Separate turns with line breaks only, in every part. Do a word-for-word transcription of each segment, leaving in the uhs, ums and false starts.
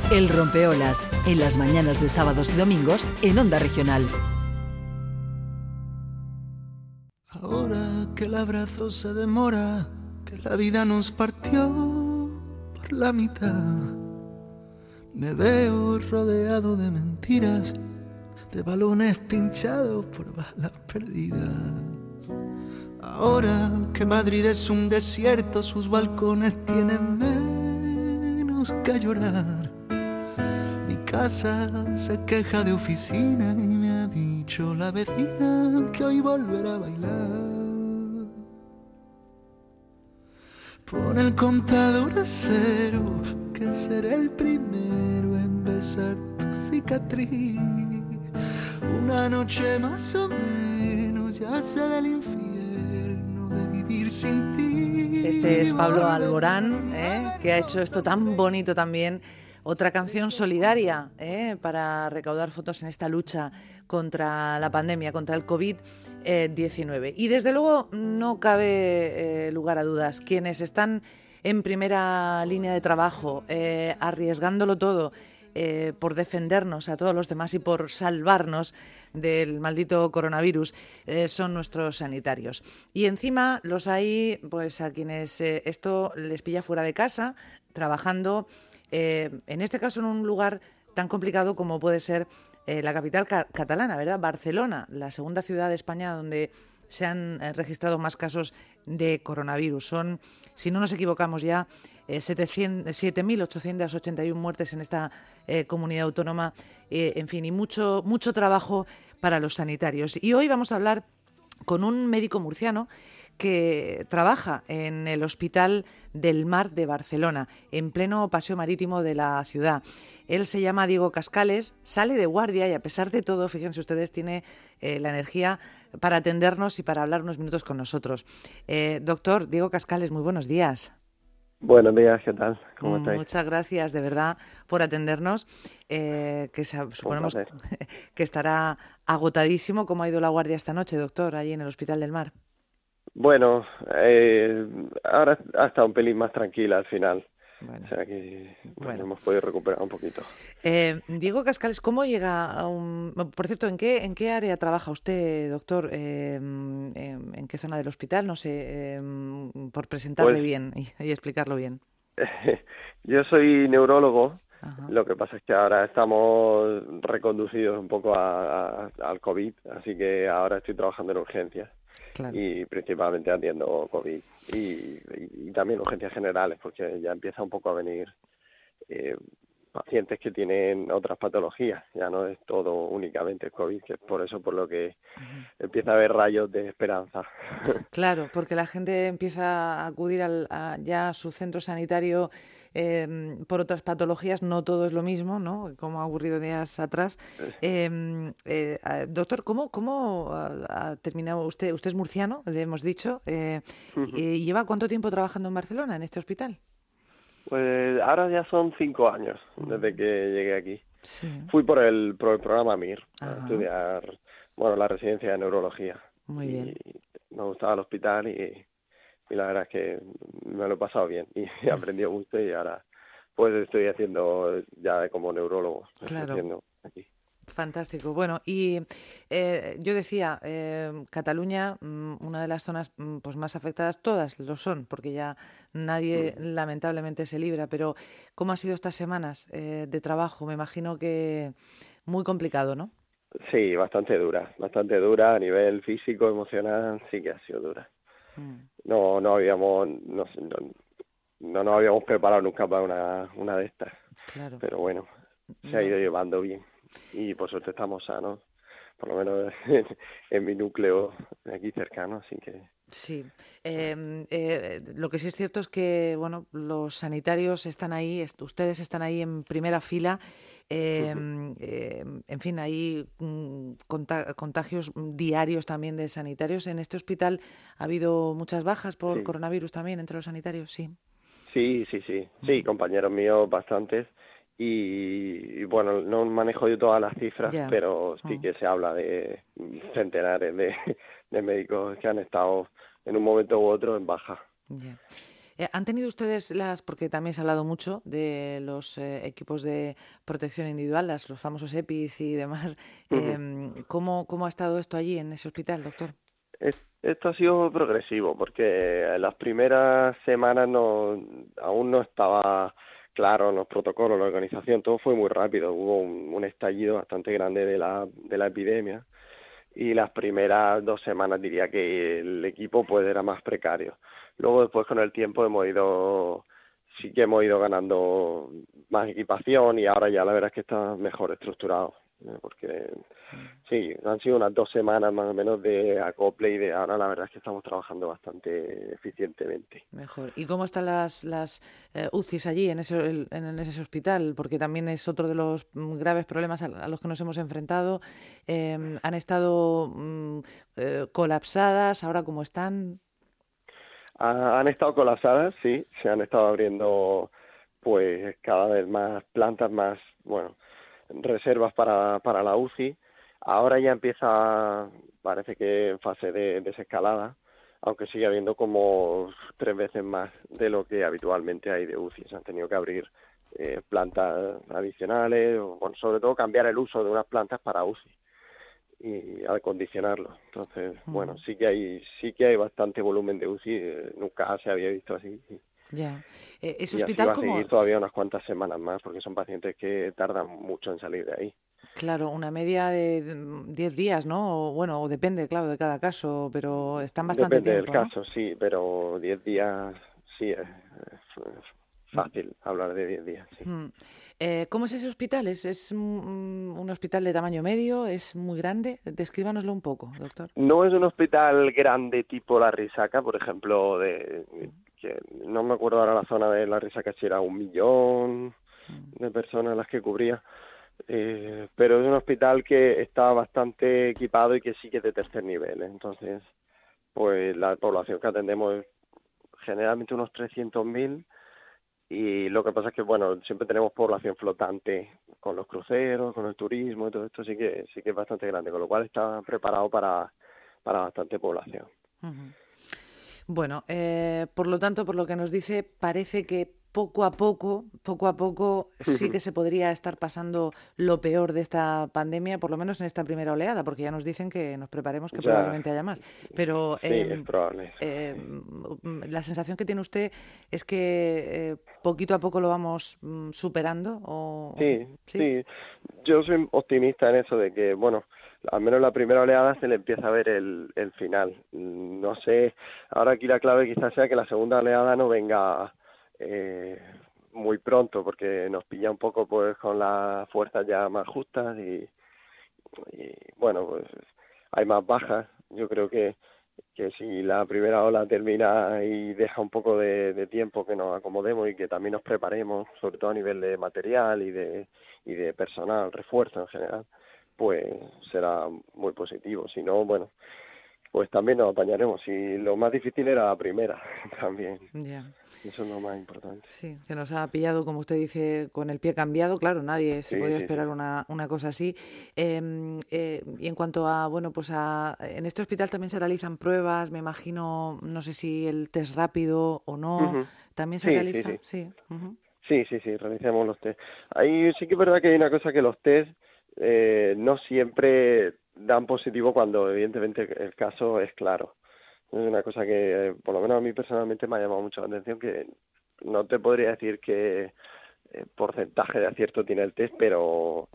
El Rompeolas, en las mañanas de sábados y domingos en Onda Regional.
Ahora que el abrazo se demora, que la vida nos partió por la mitad, me veo rodeado de mentiras, de balones pinchados por balas perdidas. Ahora que Madrid es un desierto, sus balcones tienen menos que llorar. Mi casa se queja de oficina y me ha dicho la vecina que hoy volverá a bailar. Pon el contador a cero, que seré el primero en besar tu cicatriz. Una noche más o menos ya sé del infierno de vivir sin ti.
Este es Pablo Alborán, ¿eh? que ha hecho esto tan bonito también. Otra canción solidaria ¿eh? para recaudar fondos en esta lucha contra la pandemia, contra el covid diecinueve. Y desde luego no cabe eh, lugar a dudas, quienes están en primera línea de trabajo, eh, arriesgándolo todo, Eh, por defendernos a todos los demás y por salvarnos del maldito coronavirus, eh, son nuestros sanitarios. Y encima los hay pues a quienes eh, esto les pilla fuera de casa, trabajando, eh, en este caso en un lugar tan complicado como puede ser eh, la capital ca- catalana, ¿verdad? Barcelona, la segunda ciudad de España donde se han eh, registrado más casos de coronavirus. Son, si no nos equivocamos ya, eh, siete mil ochocientas ochenta y una muertes en esta eh, comunidad autónoma, eh, en fin, y mucho, mucho trabajo para los sanitarios. Y hoy vamos a hablar con un médico murciano que trabaja en el Hospital del Mar de Barcelona, en pleno paseo marítimo de la ciudad. Él se llama Diego Cascales, sale de guardia y a pesar de todo, fíjense ustedes, tiene eh, la energía para atendernos y para hablar unos minutos con nosotros. Eh, doctor Diego Cascales, muy buenos días.
Buenos días, ¿qué tal? ¿Cómo estáis?
Muchas gracias, de verdad, por atendernos, eh, que sa- suponemos que estará agotadísimo. ¿Cómo ha ido la guardia esta noche, doctor, allí en el Hospital del Mar?
Bueno, eh, ahora ha estado un pelín más tranquila al final.
Bueno,
o sea que bueno,
bueno.
hemos podido recuperar un poquito.
Eh, Diego Cascales, ¿cómo llega a un... Por cierto, ¿en qué, en qué área trabaja usted, doctor? Eh, ¿en, ¿En qué zona del hospital? No sé, eh, por presentarle
Pues,
bien y, y explicarlo bien.
Yo soy neurólogo.
Ajá.
Lo que pasa es que ahora estamos reconducidos un poco a, a- al COVID, así que ahora estoy trabajando en urgencias.
Claro.
Y principalmente atiendo COVID y, y, y también urgencias generales, porque ya empieza un poco a venir eh, pacientes que tienen otras patologías, ya no es todo únicamente COVID, que es por eso por lo que
Uh-huh.
empieza a haber rayos de esperanza.
Claro, porque la gente empieza a acudir al, a, ya a su centro sanitario eh, por otras patologías, no todo es lo mismo, ¿no? Como ha ocurrido días atrás. Eh, eh, doctor, ¿cómo, cómo ha, ha terminado usted? Usted es murciano, le hemos dicho. Eh, y ¿Lleva cuánto tiempo trabajando en Barcelona, en este hospital?
Pues ahora ya son cinco años desde que llegué aquí.
Sí.
Fui por el, por el programa M I R, a
Ajá.
estudiar, bueno, la residencia de neurología.
Muy
y
bien.
me gustaba el hospital y, y la verdad es que me lo he pasado bien y he aprendido mucho y ahora pues estoy haciendo ya como neurólogo. Estoy
Claro.
haciendo aquí.
Fantástico. Bueno, y eh, yo decía, eh, Cataluña, mm, una de las zonas mm, pues más afectadas, todas lo son, porque ya nadie
Mm.
lamentablemente se libra, pero ¿cómo ha sido estas semanas eh, de trabajo? Me imagino que muy complicado, ¿no?
Sí, bastante dura, bastante dura a nivel físico, emocional, sí que ha sido dura.
Mm.
No, no habíamos, no, sé, no, no nos habíamos preparado nunca para una, una de estas,
Claro.
pero bueno, se
No.
ha ido llevando bien y por suerte estamos sanos, por lo menos en, en mi núcleo aquí cercano, así que...
Sí, eh, eh, lo que sí es cierto es que bueno, los sanitarios están ahí, est- ustedes están ahí en primera fila, eh,
Ujú.
eh, en fin, hay mm, conta- contagios diarios también de sanitarios. En este hospital ha habido muchas bajas por
Sí,
coronavirus también entre los sanitarios, sí.
sí, sí, sí, sí,
Ujú.
compañeros míos bastantes y, y bueno, no manejo yo todas las cifras,
Ya.
pero sí
Mm.
que se habla de centenares de, de médicos que han estado en un momento u otro en baja.
Ya. Eh, ¿Han tenido ustedes las, porque también se ha hablado mucho de los eh, equipos de protección individual, las, los famosos EPIs y demás,
Ujú.
eh, ¿cómo, cómo ha estado esto allí en ese hospital, doctor?
Es- Esto ha sido progresivo porque en las primeras semanas no, aún no estaba claro los protocolos, la organización, todo fue muy rápido, hubo un, un estallido bastante grande de la, de la epidemia y las primeras dos semanas diría que el equipo pues era más precario. Luego después con el tiempo hemos ido, sí que hemos ido ganando más equipación y ahora ya la verdad es que está mejor estructurado, ¿eh? Porque sí, han sido unas dos semanas más o menos de acople y de ahora la verdad es que estamos trabajando bastante eficientemente.
Mejor. ¿Y cómo están las, las eh, U C Is allí, en ese, el- en ese hospital? Porque también es otro de los mm, graves problemas a, a los que nos hemos enfrentado. Eh, ¿Han estado mm, eh, colapsadas? ¿Ahora cómo están?
Ha- han estado colapsadas, sí, se han estado abriendo pues cada vez más plantas, más, bueno, reservas para, para la U C I. Ahora ya empieza, parece que en fase de desescalada, aunque sigue habiendo como tres veces más de lo que habitualmente hay de U C I. Se han tenido que abrir eh, plantas adicionales, o, bueno, sobre todo cambiar el uso de unas plantas para U C I y acondicionarlo. Entonces, bueno,
Mm,
sí que hay sí que hay bastante volumen de U C I, eh, nunca se había visto así.
ya. Eh, ¿Ese
Y así
hospital
va a
como,
seguir todavía unas cuantas semanas más, porque son pacientes que tardan mucho en salir de ahí.
claro, una media de mm, diez días, ¿no? O, bueno, o depende, claro, de cada caso, pero están bastante
Depende del
tiempo, ¿no?
caso, sí, pero diez días, sí, es, es fácil hablar de diez días, sí.
Mm. Eh, ¿cómo es ese hospital? ¿Es, es un, un hospital de tamaño medio? ¿Es muy grande? Descríbanoslo un poco, doctor.
No es un hospital grande tipo La Risaca, por ejemplo, de que no me acuerdo ahora la zona de La Risaca si era un millón
Mm.
de personas las que cubría, eh, pero es un hospital que está bastante equipado y que sí que es de tercer nivel, ¿eh? Entonces, pues la población que atendemos es generalmente unos trescientos mil y lo que pasa es que, bueno, siempre tenemos población flotante con los cruceros, con el turismo y todo esto, sí que sí que es bastante grande, con lo cual está preparado para, para bastante población.
Ujú. Bueno, eh, por lo tanto, por lo que nos dice, parece que poco a poco, poco a poco, sí que se podría estar pasando lo peor de esta pandemia, por lo menos en esta primera oleada, porque ya nos dicen que nos preparemos que
Ya,
probablemente haya más. Pero
sí, es
em,
probable eso,
eh,
sí.
mm, la sensación que tiene usted es que eh, poquito a poco lo vamos mm, superando, o
Sí,
sí.
sí, yo soy optimista en eso de que, bueno, al menos la primera oleada se le empieza a ver el, el final. Mm, No sé, ahora aquí la clave quizás sea que la segunda oleada no venga eh, muy pronto, porque nos pilla un poco pues con las fuerzas ya más justas y, y bueno, pues hay más bajas. Yo creo que que si la primera ola termina y deja un poco de, de tiempo que nos acomodemos y que también nos preparemos, sobre todo a nivel de material y de, y de personal, refuerzo en general, pues será muy positivo. Si no, bueno, pues también nos apañaremos. Y lo más difícil era la primera también.
Ya.
Eso es lo más importante.
Sí, que nos ha pillado, como usted dice, con el pie cambiado. Claro, nadie se
Sí,
podía
sí, sí.
esperar una, una cosa así. Em, eh, y en cuanto a, bueno, pues a, en este hospital también se realizan pruebas, me imagino, no sé si el test rápido o no,
Ujú.
también se
Sí, sí,
realiza,
sí.
sí. Ujú.
Sí, sí, sí, realicemos los test. Ahí sí que es verdad que hay una cosa que los test eh, no siempre dan positivo cuando evidentemente el caso es claro. Es una cosa que eh, por lo menos a mí personalmente me ha llamado mucho la atención, que no te podría decir qué eh, porcentaje de acierto tiene el test, pero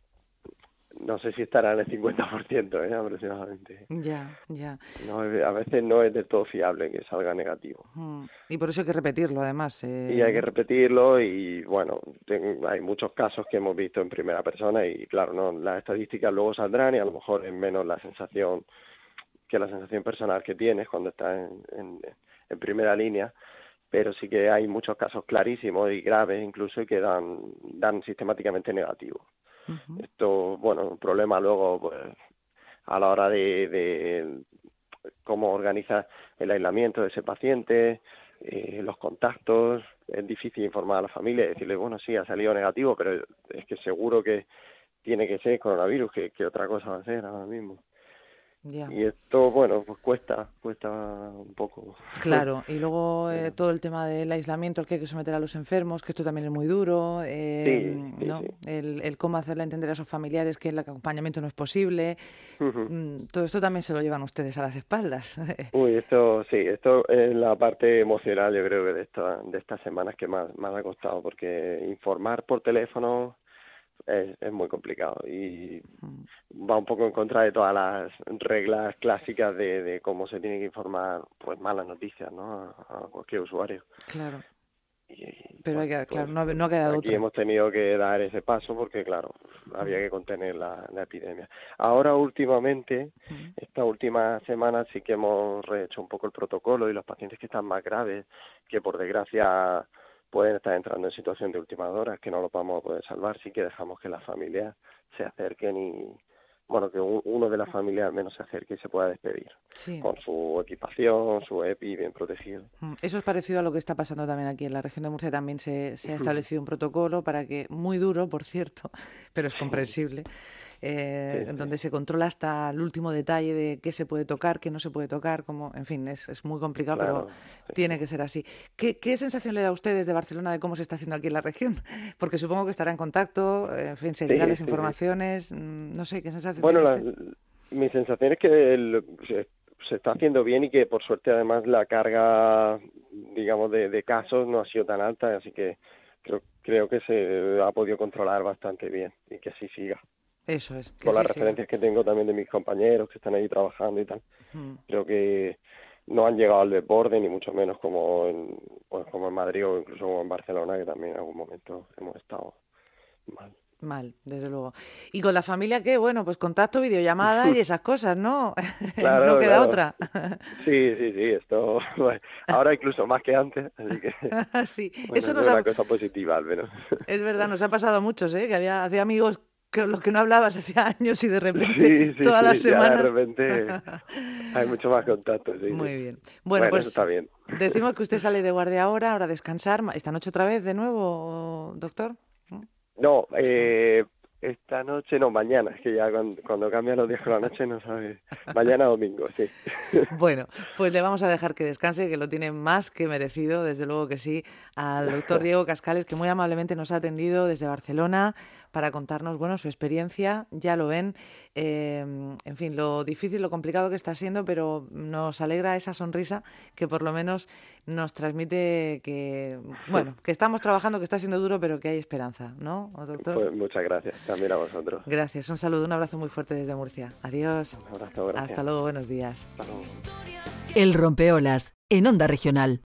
no sé si estará en el cincuenta por ciento, ¿eh? Aproximadamente.
Ya, ya.
No, es- a veces no es del todo fiable que salga negativo.
Mm. Y por eso hay que repetirlo, además,
Y
eh,
hay que
¿no?
repetirlo y bueno, ten- hay muchos casos que hemos visto en primera persona y claro, no, las estadísticas luego saldrán y a lo mejor es menos la sensación que la sensación personal que tienes cuando estás en, en, en primera línea, pero sí que hay muchos casos clarísimos y graves incluso y que dan, dan sistemáticamente negativo.
Ujú.
Esto, bueno, un problema luego pues a la hora de, de cómo organizas el aislamiento de ese paciente, eh, los contactos, es difícil informar a la familia y decirle, bueno, sí, ha salido negativo, pero es que seguro que tiene que ser coronavirus, que, que otra cosa va a ser ahora mismo.
Ya.
Y esto, bueno, pues cuesta, cuesta un poco.
Claro, y luego eh, todo el tema del aislamiento al que hay que someter a los enfermos, que esto también es muy duro, eh,
Sí, sí,
¿no?
sí.
El, el cómo hacerle entender a sus familiares que el acompañamiento no es posible,
Ujú.
mm, todo esto también se lo llevan ustedes a las espaldas.
Uy, esto sí, esto es la parte emocional, yo creo que de esta, de estas semanas que más, más ha costado, porque informar por teléfono es, es muy complicado y va un poco en contra de todas las reglas clásicas de, de cómo se tiene que informar, pues, malas noticias, ¿no? A, a cualquier usuario.
Claro,
Y,
pero hay
bueno,
que,
pues,
claro, no, ha- no ha quedado
aquí
otra.
hemos tenido que dar ese paso porque, claro, había que contener la, la epidemia. Ahora, últimamente,
Mm.
esta última semana sí que hemos rehecho un poco el protocolo y los pacientes que están más graves, que por desgracia pueden estar entrando en situación de últimas horas, que no los vamos a poder salvar, sí que dejamos que las familias se acerquen y, bueno, que un- uno de las familias al menos se acerque y se pueda despedir,
Sí.
con su equipación, su EPI bien protegido.
Mm, Eso es parecido a lo que está pasando también aquí en la región de Murcia. También se, se ha establecido un protocolo para que, muy duro, por cierto, pero es comprensible, eh,
Sí,
en
sí.
donde se controla hasta el último detalle de qué se puede tocar, qué no se puede tocar, como, en fin, es, es muy complicado, pero
Claro, sí,
tiene
sí.
que ser así. ¿Qué, qué sensación le da a ustedes de Barcelona de cómo se está haciendo aquí en la región? Porque supongo que estará en contacto, eh, en fin, seguirá
Sí,
las
sí, sí.
informaciones, mm, no sé, ¿qué sensación
Bueno,
tiene
la,
usted?
mi sensación es que el- se, se está haciendo bien y que por suerte además la carga, digamos, de, de casos no ha sido tan alta, así que creo, creo que se ha podido controlar bastante bien y que así siga.
Eso es, que
Con las
así siga.
referencias que tengo también de mis compañeros que están ahí trabajando y tal,
Mm.
creo que no han llegado al desborde ni mucho menos como en, pues, como en Madrid o incluso como en Barcelona, que también en algún momento hemos estado mal.
Mal, desde luego. ¿Y con la familia qué? Bueno, pues contacto, videollamada y esas cosas, ¿no? No
Claro,
queda
claro.
otra.
Sí, sí, sí, esto, bueno, ahora incluso más que antes, así que,
Sí,
bueno,
eso
eso
nos
es
ha,
una cosa positiva al menos.
es verdad, nos ha pasado a muchos, ¿eh? Que había, hacía amigos con los que no hablabas hacía años y de repente
Sí, sí,
todas las
sí, ya de
semanas.
repente hay mucho más contacto, sí, sí.
Muy bien. Bueno,
Bueno, eso
pues
está bien.
decimos que usted sale de guardia ahora, ahora a descansar. Ma- ¿Esta noche otra vez de nuevo, doctor? ¿Mm?
No, eh, esta noche no, mañana, es que ya cuando, cuando cambian los días con la noche no sabes. Mañana domingo, sí.
Bueno, pues le vamos a dejar que descanse, que lo tiene más que merecido, desde luego que sí, al doctor Diego Cascales, que muy amablemente nos ha atendido desde Barcelona para contarnos, bueno, su experiencia. Ya lo ven, eh, en fin, lo difícil, lo complicado que está siendo, pero nos alegra esa sonrisa que por lo menos nos transmite que, bueno, que estamos trabajando, que está siendo duro, pero que hay esperanza, ¿no, doctor?
Pues muchas gracias también a vosotros.
Gracias, un saludo, un abrazo muy fuerte desde Murcia. Adiós.
Un abrazo, gracias.
Hasta luego, buenos días.
Hasta luego.
El rompeolas, en Onda Regional.